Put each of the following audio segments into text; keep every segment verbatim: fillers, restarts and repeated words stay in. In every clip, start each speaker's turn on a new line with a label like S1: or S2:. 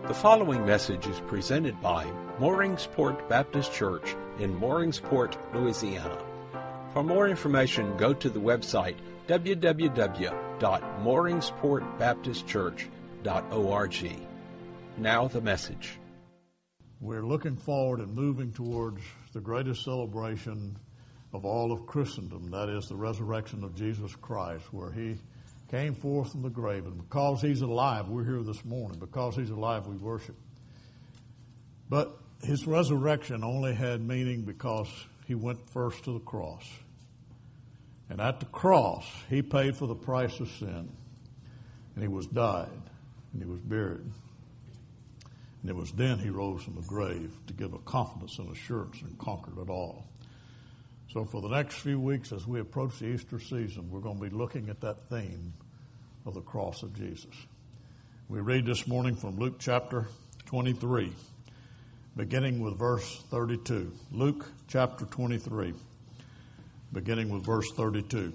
S1: The following message is presented by Mooringsport Baptist Church in Mooringsport, Louisiana. For more information, go to the website w w w dot mooringsport baptist church dot org. Now the message.
S2: We're looking forward and moving towards the greatest celebration of all of Christendom, that is the resurrection of Jesus Christ, where he came forth from the grave. And because he's alive, we're here this morning. Because he's alive, we worship. But his resurrection only had meaning because he went first to the cross. And at the cross, he paid for the price of sin. And he was died. And he was buried. And it was then he rose from the grave to give a confidence and assurance and conquered it all. So for the next few weeks, as we approach the Easter season, we're going to be looking at that theme of the cross of Jesus. We read this morning from Luke chapter twenty-three, beginning with verse thirty-two. Luke chapter twenty-three, beginning with verse thirty-two.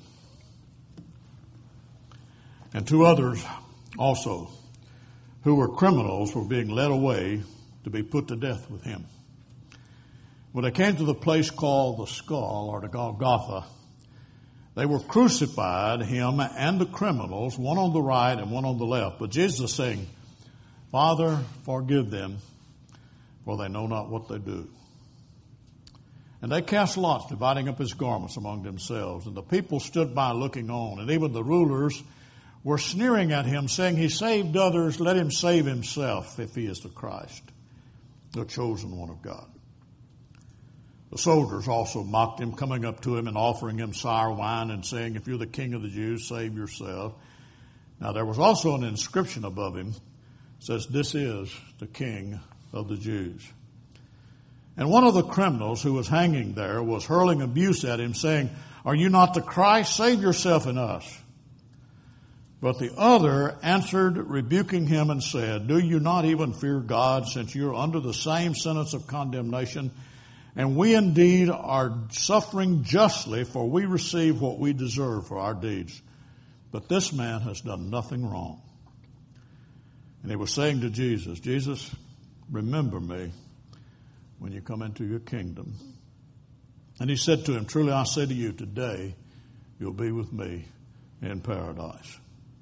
S2: And two others also, who were criminals, were being led away to be put to death with him. When they came to the place called the Skull, or the Golgotha, they were crucified, him and the criminals, one on the right and one on the left. But Jesus is saying, Father, forgive them, for they know not what they do. And they cast lots, dividing up his garments among themselves. And the people stood by looking on. And even the rulers were sneering at him, saying, He saved others, let him save himself, if he is the Christ, the chosen one of God. The soldiers also mocked him, coming up to him and offering him sour wine and saying, If you're the king of the Jews, save yourself. Now there was also an inscription above him, says, This is the King of the Jews. And one of the criminals who was hanging there was hurling abuse at him, saying, Are you not the Christ? Save yourself and us. But the other answered, rebuking him, and said, Do you not even fear God, since you're under the same sentence of condemnation? And we indeed are suffering justly, for we receive what we deserve for our deeds. But this man has done nothing wrong. And he was saying to Jesus, Jesus, remember me when you come into your kingdom. And he said to him, Truly I say to you, today you'll be with me in paradise.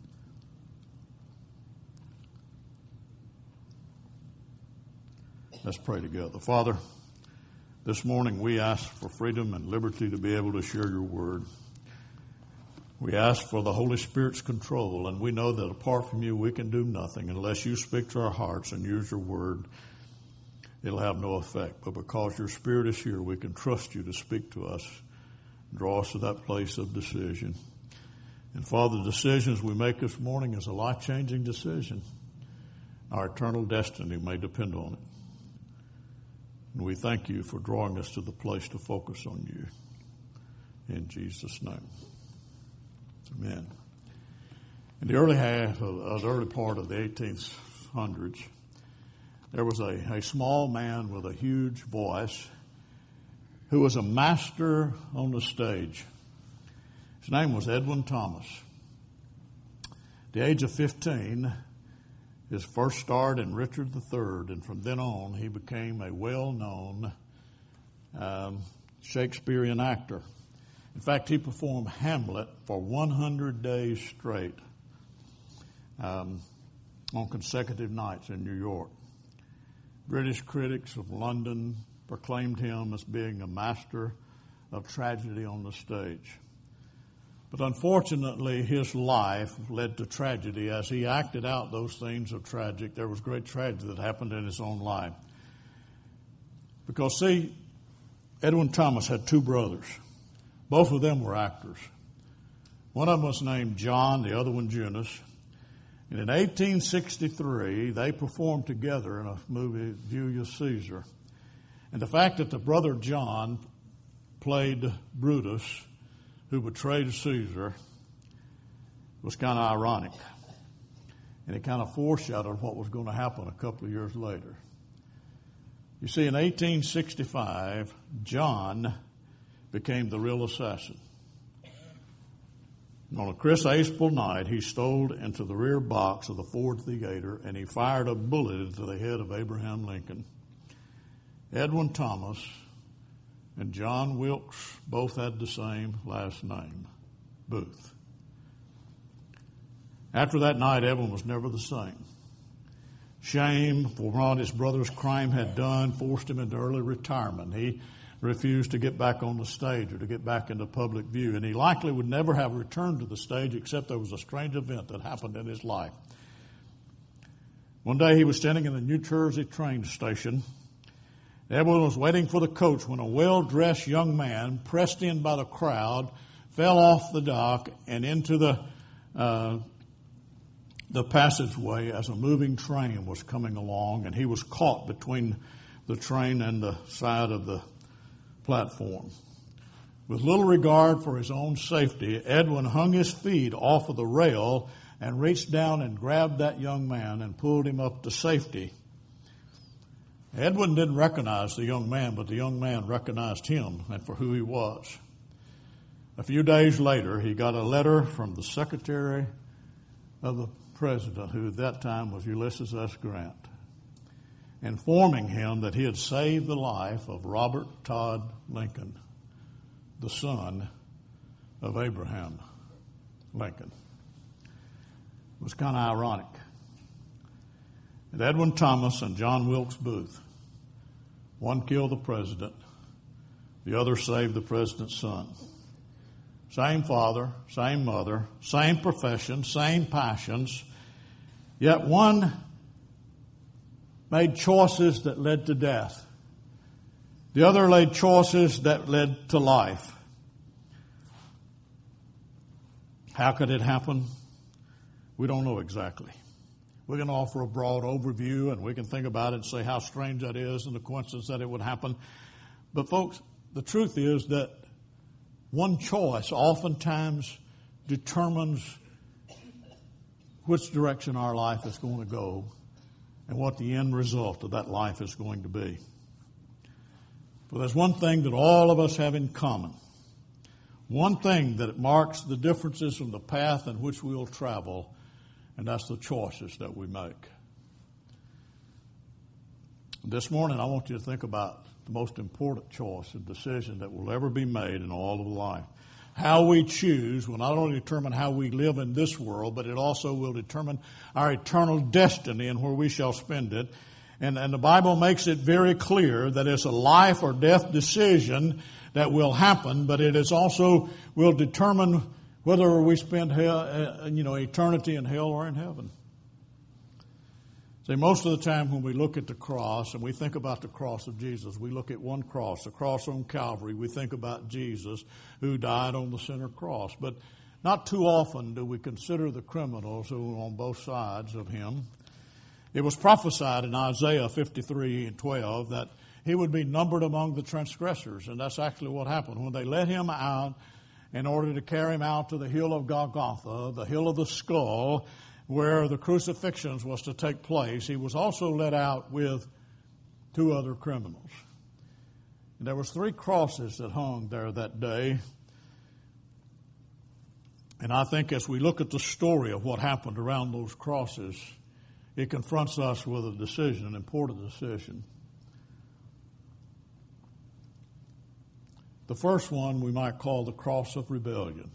S2: Let's pray together. Father, this morning we ask for freedom and liberty to be able to share your word. We ask for the Holy Spirit's control, and we know that apart from you we can do nothing unless you speak to our hearts and use your word. It'll have no effect. But because your Spirit is here, we can trust you to speak to us, draw us to that place of decision. And Father, the decisions we make this morning is a life-changing decision. Our eternal destiny may depend on it. And we thank you for drawing us to the place to focus on you. In Jesus' name. Amen. In the early half of uh, the early part of the eighteenth hundreds, there was a, a small man with a huge voice who was a master on the stage. His name was Edwin Thomas. At the age of fifteen, his first starred in Richard the Third, and from then on he became a well-known um, Shakespearean actor. In fact, he performed Hamlet for one hundred days straight um, on consecutive nights in New York. British critics of London proclaimed him as being a master of tragedy on the stage. But unfortunately, his life led to tragedy. As he acted out those things of tragic, there was great tragedy that happened in his own life. Because, see, Edwin Thomas had two brothers. Both of them were actors. One of them was named John, the other one Junius. And in eighteen sixty-three, they performed together in a movie, Julius Caesar. And the fact that the brother John played Brutus, who betrayed Caesar, was kind of ironic. And it kind of foreshadowed what was going to happen a couple of years later. You see, in eighteen sixty-five, John became the real assassin. On a crisp April night, he stole into the rear box of the Ford Theater and he fired a bullet into the head of Abraham Lincoln. Edwin Thomas and John Wilkes both had the same last name, Booth. After that night, Edwin was never the same. Shame for what his brother's crime had done forced him into early retirement. He refused to get back on the stage or to get back into public view, and he likely would never have returned to the stage except there was a strange event that happened in his life. One day he was standing in the New Jersey train station. Edwin was waiting for the coach when a well-dressed young man, pressed in by the crowd, fell off the dock and into the uh, the passageway as a moving train was coming along, and he was caught between the train and the side of the platform. With little regard for his own safety, Edwin hung his feet off of the rail and reached down and grabbed that young man and pulled him up to safety. Edwin didn't recognize the young man, but the young man recognized him and for who he was. A few days later, he got a letter from the Secretary of the President, who at that time was Ulysses S. Grant, informing him that he had saved the life of Robert Todd Lincoln, the son of Abraham Lincoln. It was kind of ironic that Edwin Thomas and John Wilkes Booth, one killed the president, the other saved the president's son. Same father, same mother, same profession, same passions, yet one made choices that led to death. The other made choices that led to life. How could it happen? We don't know exactly. We can offer a broad overview and we can think about it and say how strange that is and the coincidence that it would happen. But folks, the truth is that one choice oftentimes determines which direction our life is going to go and what the end result of that life is going to be. But there's one thing that all of us have in common. One thing that marks the differences from the path in which we will travel, and that's the choices that we make. This morning, I want you to think about the most important choice and decision that will ever be made in all of life. How we choose will not only determine how we live in this world, but it also will determine our eternal destiny and where we shall spend it. And, and the Bible makes it very clear that it's a life or death decision that will happen, but it is also will determine whether we spend hell, uh, you know, eternity in hell or in heaven. See, most of the time when we look at the cross and we think about the cross of Jesus, we look at one cross, the cross on Calvary. We think about Jesus who died on the center cross. But not too often do we consider the criminals who were on both sides of him. It was prophesied in Isaiah fifty-three and twelve that he would be numbered among the transgressors. And that's actually what happened. When they let him out in order to carry him out to the hill of Golgotha, the hill of the skull, where the crucifixions was to take place, he was also let out with two other criminals. And there was three crosses that hung there that day. And I think as we look at the story of what happened around those crosses, it confronts us with a decision, an important decision. The first one we might call the cross of rebellion.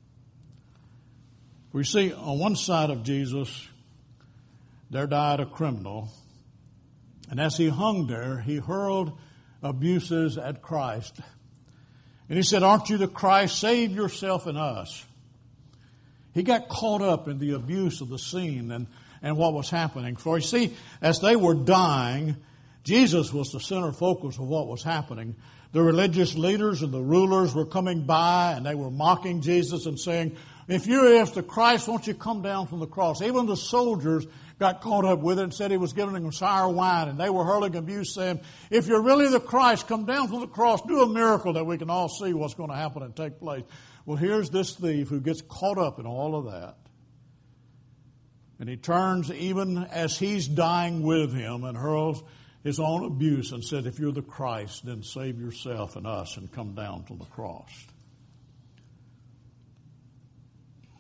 S2: We see on one side of Jesus, there died a criminal. And as he hung there, he hurled abuses at Christ. And he said, "Aren't you the Christ? Save yourself and us." He got caught up in the abuse of the scene and, and what was happening. For you see, as they were dying, Jesus was the center focus of what was happening. The religious leaders and the rulers were coming by and they were mocking Jesus and saying, "If you're the Christ, won't you come down from the cross?" Even the soldiers got caught up with it and said he was giving them sour wine. And they were hurling abuse saying, "If you're really the Christ, come down from the cross. Do a miracle that we can all see what's going to happen and take place." Well, here's this thief who gets caught up in all of that. And he turns even as he's dying with him and hurls his own abuse and said, "If you're the Christ, then save yourself and us and come down from the cross."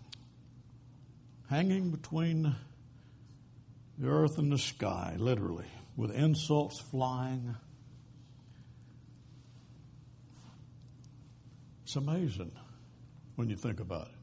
S2: hanging between the earth and the sky, literally, with insults flying. It's amazing when you think about it.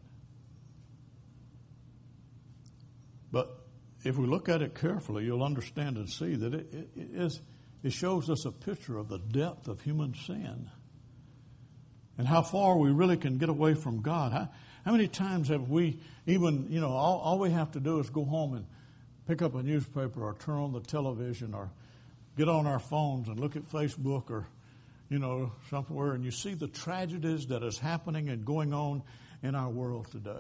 S2: But if we look at it carefully, you'll understand and see that it, it, it, is, it shows us a picture of the depth of human sin and how far we really can get away from God. How, how many times have we even, you know, all, all we have to do is go home and pick up a newspaper or turn on the television or get on our phones and look at Facebook or, you know, somewhere, and you see the tragedies that is happening and going on in our world today.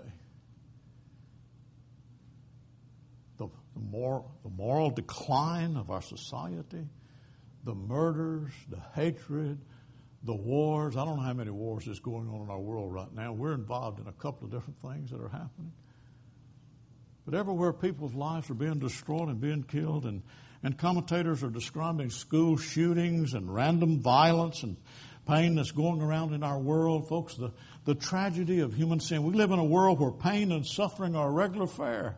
S2: The, the, moral, the moral decline of our society, the murders, the hatred, the wars. I don't know how many wars is going on in our world right now. We're involved in a couple of different things that are happening. But everywhere people's lives are being destroyed and being killed, and, and commentators are describing school shootings and random violence and pain that's going around in our world. Folks, the, the tragedy of human sin. We live in a world where pain and suffering are regular fare.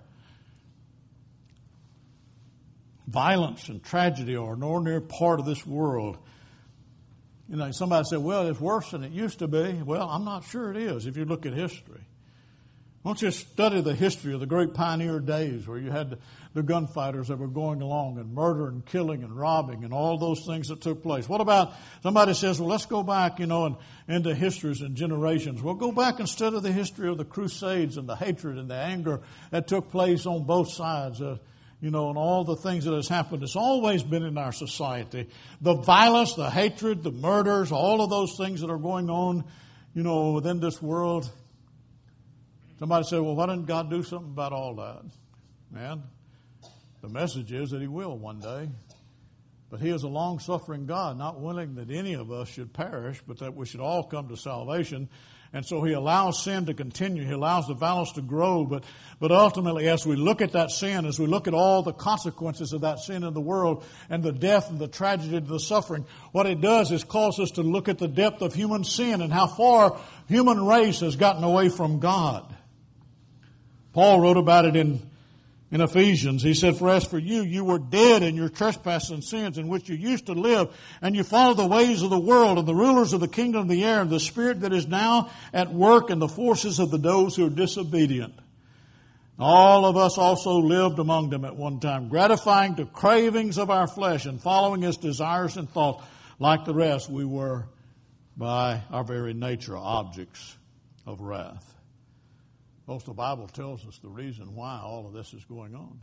S2: Violence and tragedy are an ordinary part of this world. You know, somebody said, well, it's worse than it used to be. Well, I'm not sure it is if you look at history. Why don't you study the history of the great pioneer days where you had the, the gunfighters that were going along and murder and killing and robbing and all those things that took place. What about, somebody says, well, let's go back, you know, and into histories and generations. Well, go back and study the history of the Crusades and the hatred and the anger that took place on both sides. Uh, You know, and all the things that has happened. It's always been in our society. The violence, the hatred, the murders, all of those things that are going on, you know, within this world. Somebody said, well, why didn't God do something about all that? Man, the message is that He will one day. But He is a long-suffering God, not willing that any of us should perish, but that we should all come to salvation. And so He allows sin to continue. He allows the violence to grow. But, but ultimately, as we look at that sin, as we look at all the consequences of that sin in the world and the death and the tragedy and the suffering, what it does is cause us to look at the depth of human sin and how far human race has gotten away from God. Paul wrote about it in In Ephesians. He said, for as for you, you were dead in your trespasses and sins in which you used to live, and you followed the ways of the world and the rulers of the kingdom of the air and the spirit that is now at work in the forces of the those who are disobedient. All of us also lived among them at one time, gratifying the cravings of our flesh and following its desires and thoughts. Like the rest, we were by our very nature objects of wrath. Most of the Bible tells us the reason why all of this is going on.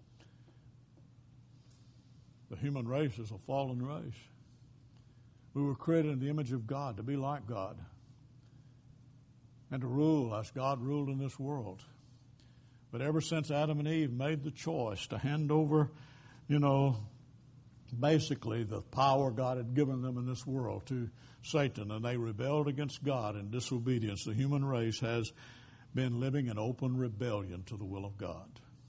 S2: The human race is a fallen race. We were created in the image of God, to be like God, and to rule as God ruled in this world. But ever since Adam and Eve made the choice to hand over, you know, basically the power God had given them in this world to Satan, and they rebelled against God in disobedience, the human race has been living in open rebellion to the will of God.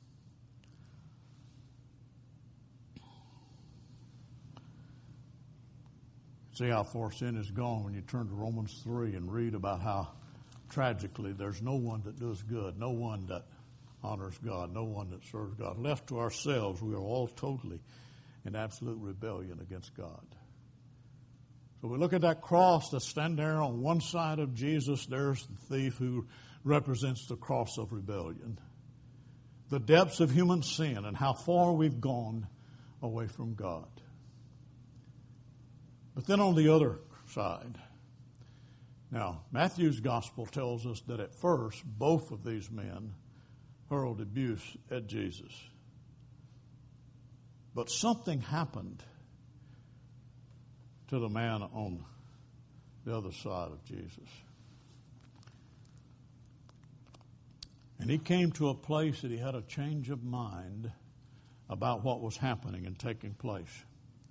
S2: See how far sin has gone when you turn to Romans three and read about how tragically there's no one that does good, no one that honors God, no one that serves God. Left to ourselves, we are all totally in absolute rebellion against God. So we look at that cross that's standing there on one side of Jesus. There's the thief who represents the cross of rebellion. The depths of human sin and how far we've gone away from God. But then on the other side, now Matthew's gospel tells us that at first both of these men hurled abuse at Jesus. But something happened to the man on the other side of Jesus. And he came to a place that he had a change of mind about what was happening and taking place.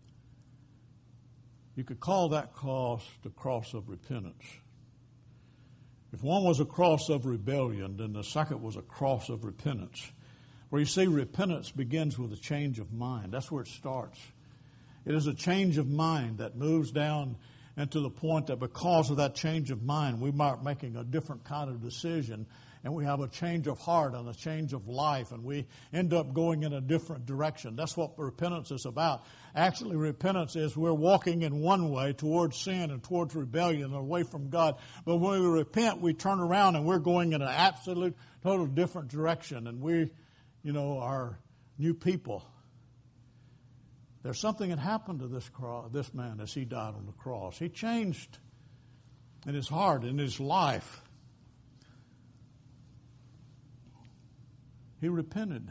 S2: You could call that cross the cross of repentance. If one was a cross of rebellion, then the second was a cross of repentance. Where you see repentance begins with a change of mind. That's where it starts. It is a change of mind that moves down and to the point that because of that change of mind, we might be making a different kind of decision and we have a change of heart and a change of life, and we end up going in a different direction. That's what repentance is about. Actually, repentance is we're walking in one way towards sin and towards rebellion, away from God. But when we repent, we turn around and we're going in an absolute, total different direction, and we, you know, are new people. There's something that happened to this cross, this man as he died on the cross. He changed in his heart, in his life. He repented.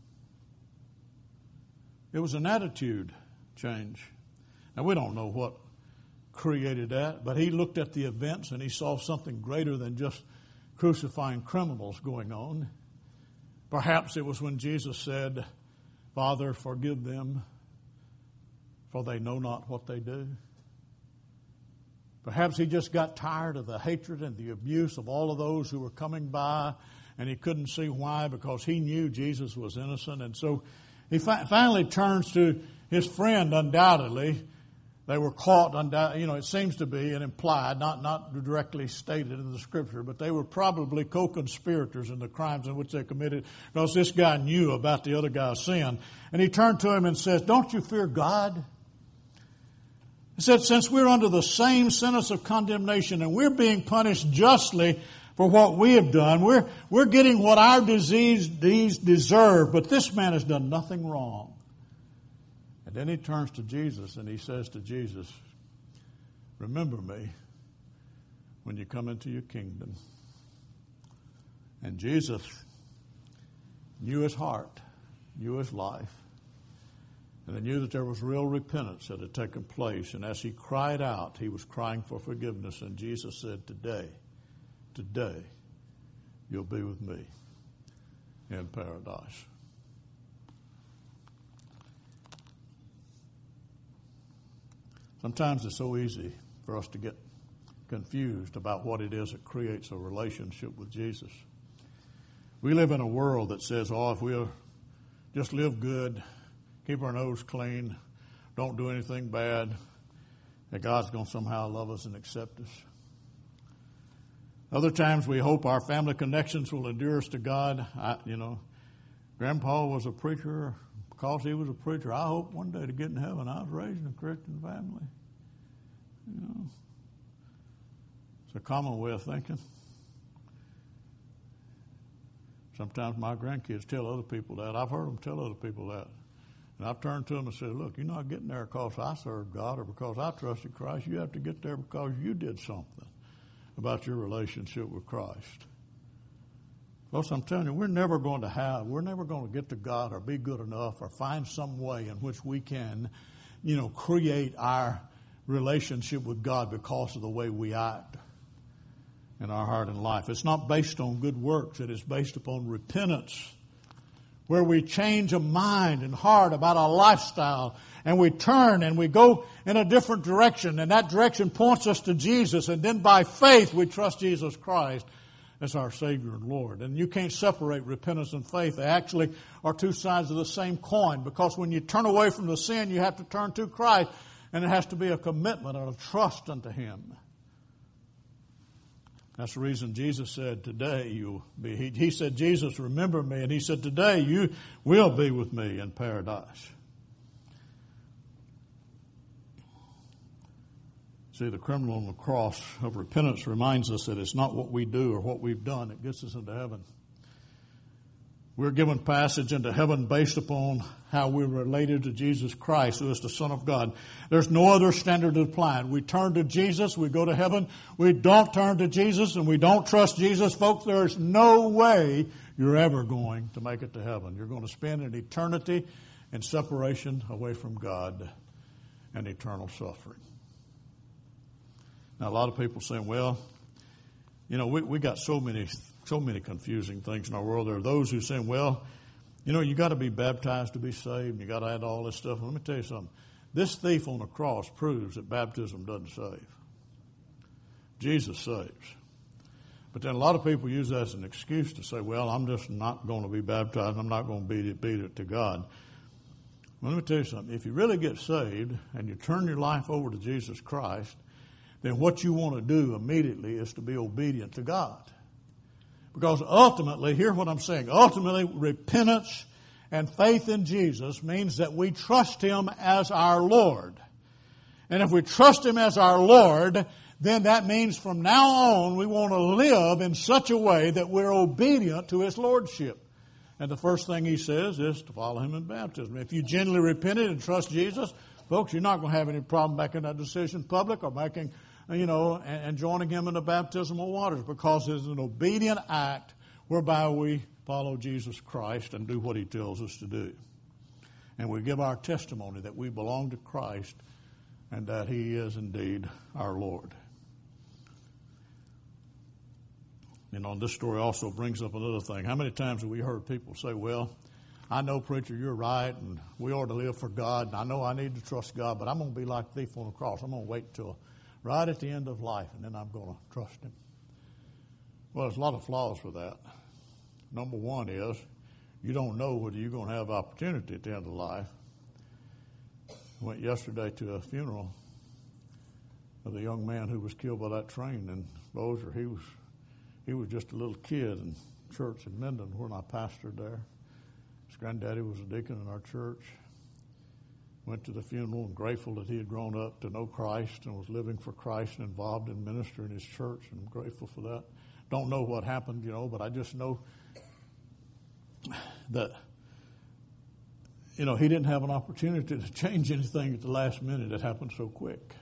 S2: It was an attitude change. Now, we don't know what created that, but he looked at the events and he saw something greater than just crucifying criminals going on. Perhaps it was when Jesus said, "Father, forgive them, for they know not what they do." Perhaps he just got tired of the hatred and the abuse of all of those who were coming by, and he couldn't see why, because he knew Jesus was innocent. And so he fi- finally turns to his friend, undoubtedly. They were caught, undoubt- you know, it seems to be, and implied, not, not directly stated in the Scripture, but they were probably co-conspirators in the crimes in which they committed, because this guy knew about the other guy's sin. And he turned to him and says, "Don't you fear God?" He said, "Since we're under the same sentence of condemnation and we're being punished justly for what we have done, we're, we're getting what our disease, disease deserve, but this man has done nothing wrong." And then he turns to Jesus and he says to Jesus, "Remember me when you come into your kingdom." And Jesus knew his heart, knew his life. And they knew that there was real repentance that had taken place. And as he cried out, he was crying for forgiveness. And Jesus said, "Today, today, you'll be with me in paradise." Sometimes it's so easy for us to get confused about what it is that creates a relationship with Jesus. We live in a world that says, oh, if we'll just live good, keep our nose clean, don't do anything bad, that God's going to somehow love us and accept us. Other times we hope our family connections will endure us to God. I, you know, Grandpa was a preacher. Because he was a preacher, I hope one day to get in heaven. I was raised in a Christian family. You know, it's a common way of thinking. Sometimes my grandkids tell other people that. I've heard them tell other people that. And I've turned to them and said, "Look, you're not getting there because I serve God or because I trusted Christ. You have to get there because you did something about your relationship with Christ." Folks, I'm telling you, we're never going to have, we're never going to get to God or be good enough or find some way in which we can, you know, create our relationship with God because of the way we act in our heart and life. It's not based on good works. It is based upon repentance, where we change a mind and heart about our lifestyle, and we turn and we go in a different direction, and that direction points us to Jesus, and then by faith we trust Jesus Christ as our Savior and Lord. And you can't separate repentance and faith. They actually are two sides of the same coin, because when you turn away from the sin, you have to turn to Christ, and it has to be a commitment and a trust unto Him. That's the reason Jesus said, "Today you'll be." He, he said, "Jesus, remember me." And He said, "Today you will be with me in paradise." See, the criminal on the cross of repentance reminds us that it's not what we do or what we've done that gets us into heaven. We're given passage into heaven based upon how we're related to Jesus Christ, who is the Son of God. There's no other standard applied. We turn to Jesus, we go to heaven. We don't turn to Jesus and we don't trust Jesus. Folks, there's no way you're ever going to make it to heaven. You're going to spend an eternity in separation away from God and eternal suffering. Now, a lot of people saying, well, you know, we, we got so many so many confusing things in our world. There are those who say, well, you know, you got to be baptized to be saved. You got to add all this stuff. Let me tell you something. This thief on the cross proves that baptism doesn't save. Jesus saves. But then a lot of people use that as an excuse to say, well, I'm just not going to be baptized. I'm not going to beat it, beat it to God. Well, let me tell you something. If you really get saved and you turn your life over to Jesus Christ, then what you want to do immediately is to be obedient to God. Because ultimately, hear what I'm saying, ultimately repentance and faith in Jesus means that we trust Him as our Lord. And if we trust Him as our Lord, then that means from now on we want to live in such a way that we're obedient to His Lordship. And the first thing He says is to follow Him in baptism. If you genuinely repented and trust Jesus, folks, you're not going to have any problem making that decision public or making, you know, and, and joining Him in the baptismal waters, because it's an obedient act whereby we follow Jesus Christ and do what He tells us to do. And we give our testimony that we belong to Christ and that He is indeed our Lord. You know, this story also brings up another thing. How many times have we heard people say, well, I know, preacher, you're right, and we ought to live for God, and I know I need to trust God, but I'm going to be like the thief on the cross. I'm going to wait till right at the end of life, and then I'm going to trust Him. Well, there's a lot of flaws with that. Number one is you don't know whether you're going to have opportunity at the end of life. I went yesterday to a funeral of the young man who was killed by that train in Bossier. He was he was just a little kid in church in Minden when I pastored there. His granddaddy was a deacon in our church. Went to the funeral and grateful that he had grown up to know Christ and was living for Christ and involved in ministry in his church, and I'm grateful for that. Don't know what happened, you know, but I just know that, you know, he didn't have an opportunity to change anything at the last minute. It happened so quick.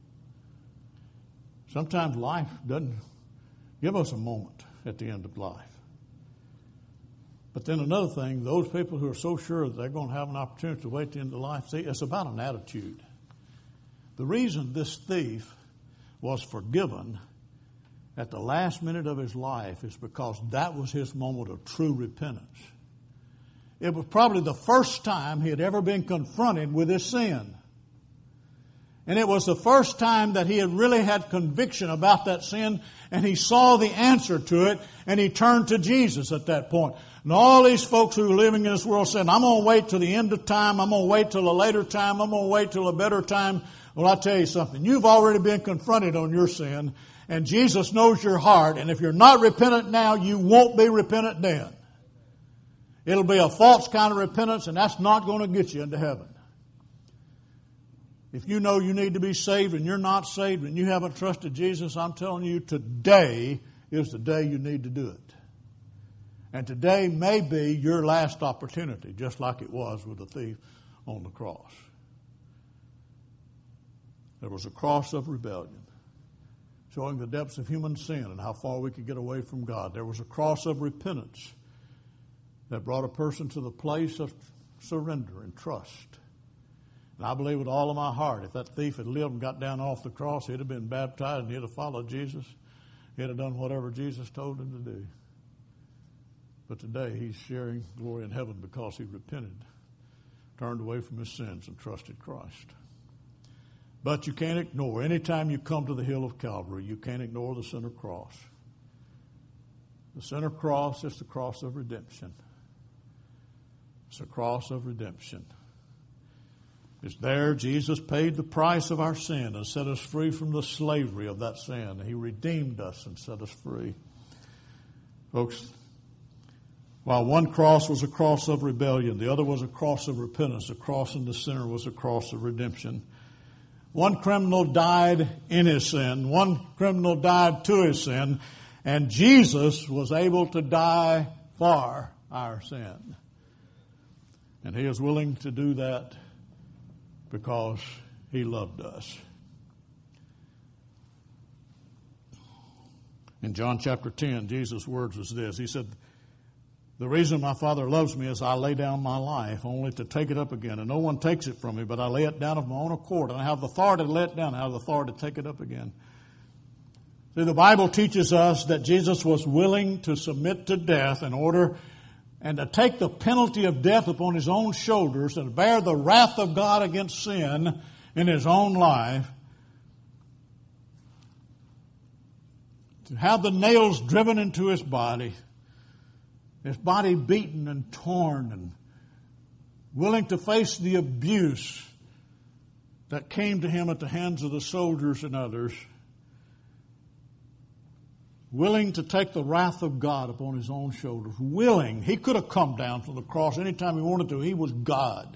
S2: Sometimes life doesn't give us a moment at the end of life. But then another thing, those people who are so sure that they're going to have an opportunity to wait at the end of life, see, it's about an attitude. The reason this thief was forgiven at the last minute of his life is because that was his moment of true repentance. It was probably the first time he had ever been confronted with his sin. And it was the first time that he had really had conviction about that sin, and he saw the answer to it, and he turned to Jesus at that point. And all these folks who are living in this world saying, I'm going to wait till the end of time, I'm going to wait till a later time, I'm going to wait till a better time. Well, I'll tell you something. You've already been confronted on your sin, and Jesus knows your heart, and if you're not repentant now, you won't be repentant then. It'll be a false kind of repentance, and that's not going to get you into heaven. If you know you need to be saved and you're not saved and you haven't trusted Jesus, I'm telling you, today is the day you need to do it. And today may be your last opportunity, just like it was with the thief on the cross. There was a cross of rebellion, showing the depths of human sin and how far we could get away from God. There was a cross of repentance that brought a person to the place of surrender and trust. And I believe with all of my heart, if that thief had lived and got down off the cross, he'd have been baptized and he'd have followed Jesus. He'd have done whatever Jesus told him to do. But today he's sharing glory in heaven because he repented, turned away from his sins, and trusted Christ. But you can't ignore, anytime you come to the hill of Calvary, you can't ignore the center cross. The center cross is the cross of redemption. It's a cross of redemption. It's there Jesus paid the price of our sin and set us free from the slavery of that sin. He redeemed us and set us free. Folks, while one cross was a cross of rebellion, the other was a cross of repentance. The cross in the center was a cross of redemption. One criminal died in his sin. One criminal died to his sin. And Jesus was able to die for our sin. And He is willing to do that because He loved us. In John chapter ten, Jesus' words was this. He said, the reason my Father loves me is I lay down my life only to take it up again. And no one takes it from me, but I lay it down of my own accord. And I have the authority to lay it down. I have the authority to take it up again. See, the Bible teaches us that Jesus was willing to submit to death in order and to take the penalty of death upon His own shoulders and bear the wrath of God against sin in His own life. To have the nails driven into His body, His body beaten and torn, and willing to face the abuse that came to Him at the hands of the soldiers and others. willing to take the wrath of God upon his own shoulders. Willing. He could have come down from the cross anytime he wanted to. He was God.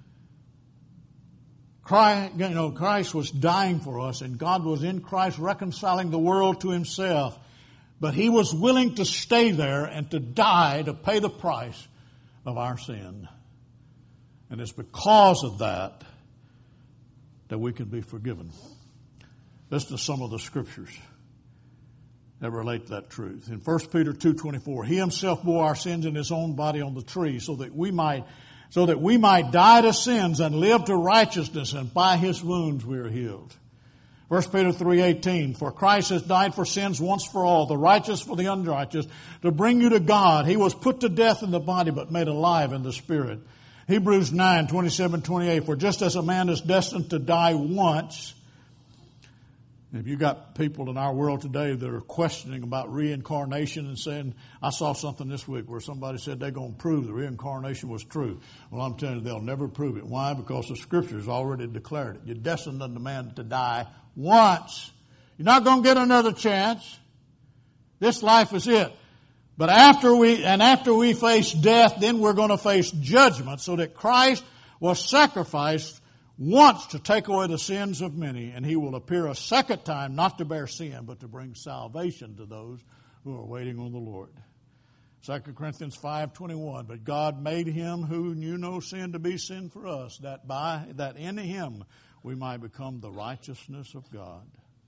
S2: Christ, you know, Christ was dying for us, and God was in Christ reconciling the world to himself. But he was willing to stay there and to die to pay the price of our sin. And it's because of that that we can be forgiven. Listen to some of the scriptures that relate to that truth. In First Peter two twenty-four, he himself bore our sins in his own body on the tree so that we might so that we might die to sins and live to righteousness, and by his wounds we are healed. First Peter three eighteen, for Christ has died for sins once for all, the righteous for the unrighteous, to bring you to God. He was put to death in the body, but made alive in the spirit. Hebrews nine twenty-seven twenty-eight, for just as a man is destined to die once. If you got people in our world today that are questioning about reincarnation and saying, I saw something this week where somebody said they're going to prove the reincarnation was true. Well, I'm telling you, they'll never prove it. Why? Because the Scriptures already declared it. You're destined unto man to die once. You're not going to get another chance. This life is it. But after we, and after we face death, then we're going to face judgment, so that Christ was sacrificed once to take away the sins of many, and he will appear a second time, not to bear sin, but to bring salvation to those who are waiting on the Lord. Second Corinthians five twenty-one, but God made him who knew no sin to be sin for us, that by that in him we might become the righteousness of God.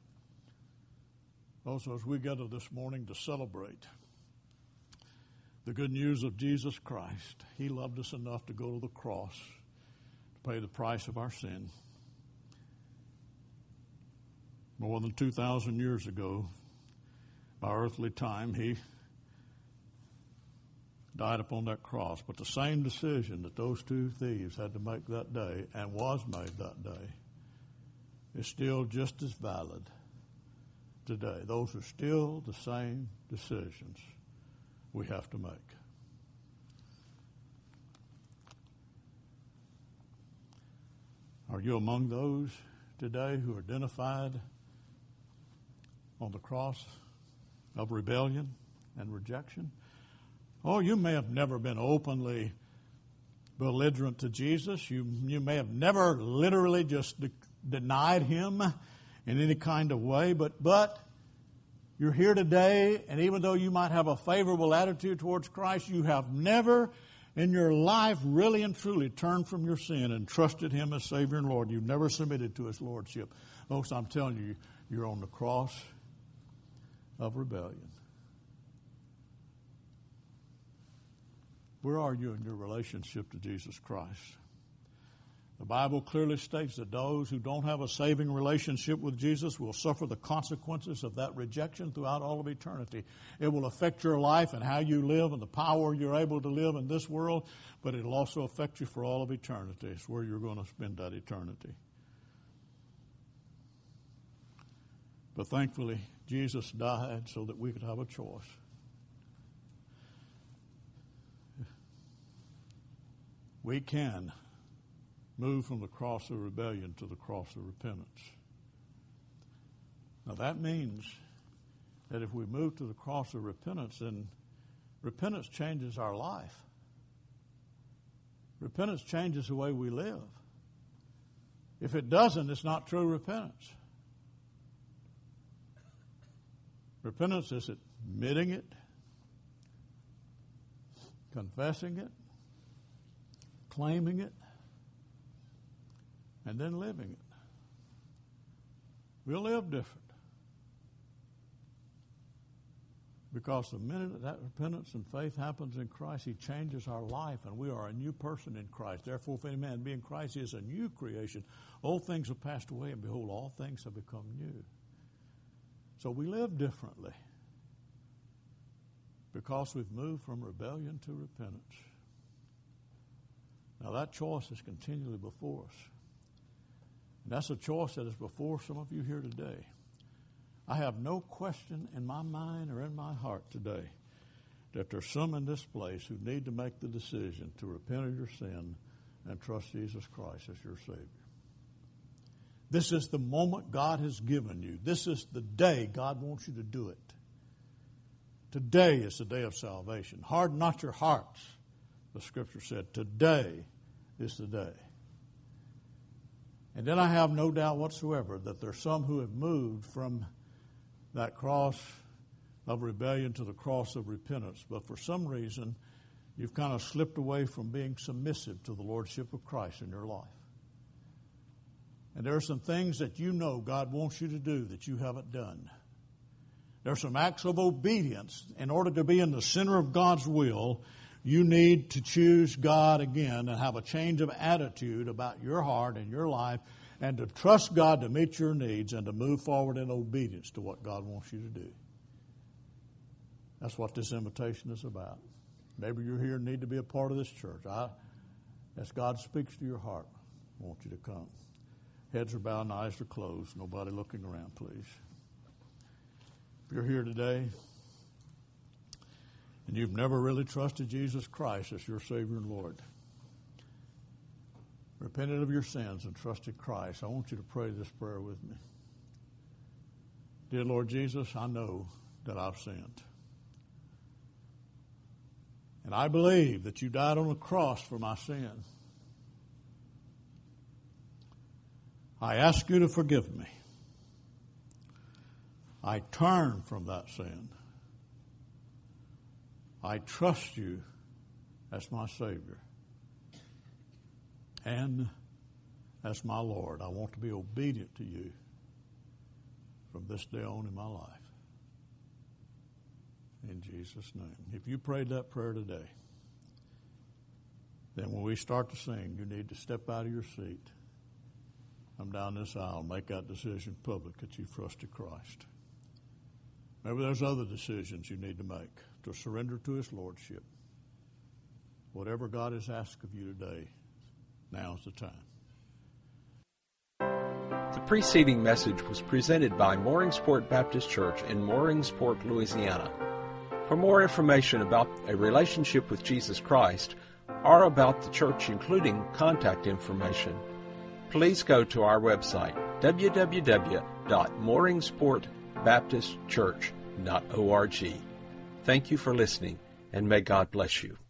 S2: Also, as we gather this morning to celebrate the good news of Jesus Christ, he loved us enough to go to the cross, pay the price of our sin. More than two thousand years ago, by earthly time, he died upon that cross. But the same decision that those two thieves had to make that day, and was made that day, is still just as valid today. Those are still the same decisions we have to make. Are you among those today who are identified on the cross of rebellion and rejection? Oh, you may have never been openly belligerent to Jesus. You, you may have never literally just de- denied him in any kind of way, but, but you're here today, and even though you might have a favorable attitude towards Christ, you have never in your life really and truly turned from your sin and trusted him as Savior and Lord. You've never submitted to his lordship. Folks, I'm telling you, you're on the cross of rebellion. Where are you in your relationship to Jesus Christ? The Bible clearly states that those who don't have a saving relationship with Jesus will suffer the consequences of that rejection throughout all of eternity. It will affect your life and how you live and the power you're able to live in this world, but it'll also affect you for all of eternity. It's where you're going to spend that eternity. But thankfully, Jesus died so that we could have a choice. We can move from the cross of rebellion to the cross of repentance. Now that means that if we move to the cross of repentance, then repentance changes our life. Repentance changes the way we live. If it doesn't, it's not true repentance. Repentance is admitting it, confessing it, claiming it, and then living it. We'll live different. Because the minute that repentance and faith happens in Christ, he changes our life, and we are a new person in Christ. Therefore, if any man be in Christ, he is a new creation. Old things have passed away, and behold, all things have become new. So we live differently because we've moved from rebellion to repentance. Now that choice is continually before us. And that's a choice that is before some of you here today. I have no question in my mind or in my heart today that there's some in this place who need to make the decision to repent of your sin and trust Jesus Christ as your Savior. This is the moment God has given you. This is the day God wants you to do it. Today is the day of salvation. Harden not your hearts, the Scripture said. Today is the day. And then I have no doubt whatsoever that there's some who have moved from that cross of rebellion to the cross of repentance. But for some reason, you've kind of slipped away from being submissive to the Lordship of Christ in your life. And there are some things that you know God wants you to do that you haven't done. There are some acts of obedience. In order to be in the center of God's will, you need to choose God again and have a change of attitude about your heart and your life, and to trust God to meet your needs and to move forward in obedience to what God wants you to do. That's what this invitation is about. Maybe you're here and need to be a part of this church. I, as God speaks to your heart, I want you to come. Heads are bowed and eyes are closed. Nobody looking around, please. If you're here today and you've never really trusted Jesus Christ as your Savior and Lord, repented of your sins and trusted Christ, I want you to pray this prayer with me. Dear Lord Jesus, I know that I've sinned. And I believe that you died on the cross for my sin. I ask you to forgive me. I turn from that sin. I trust you as my Savior and as my Lord. I want to be obedient to you from this day on in my life. In Jesus' name. If you prayed that prayer today, then when we start to sing, you need to step out of your seat, come down this aisle, make that decision public that you trusted Christ. Maybe there's other decisions you need to make to surrender to His Lordship. Whatever God has asked of you today, now's the time.
S1: The preceding message was presented by Mooringsport Baptist Church in Mooringsport, Louisiana. For more information about a relationship with Jesus Christ or about the church, including contact information, please go to our website, w w w dot mooringsport baptist church dot org. Thank you for listening, and may God bless you.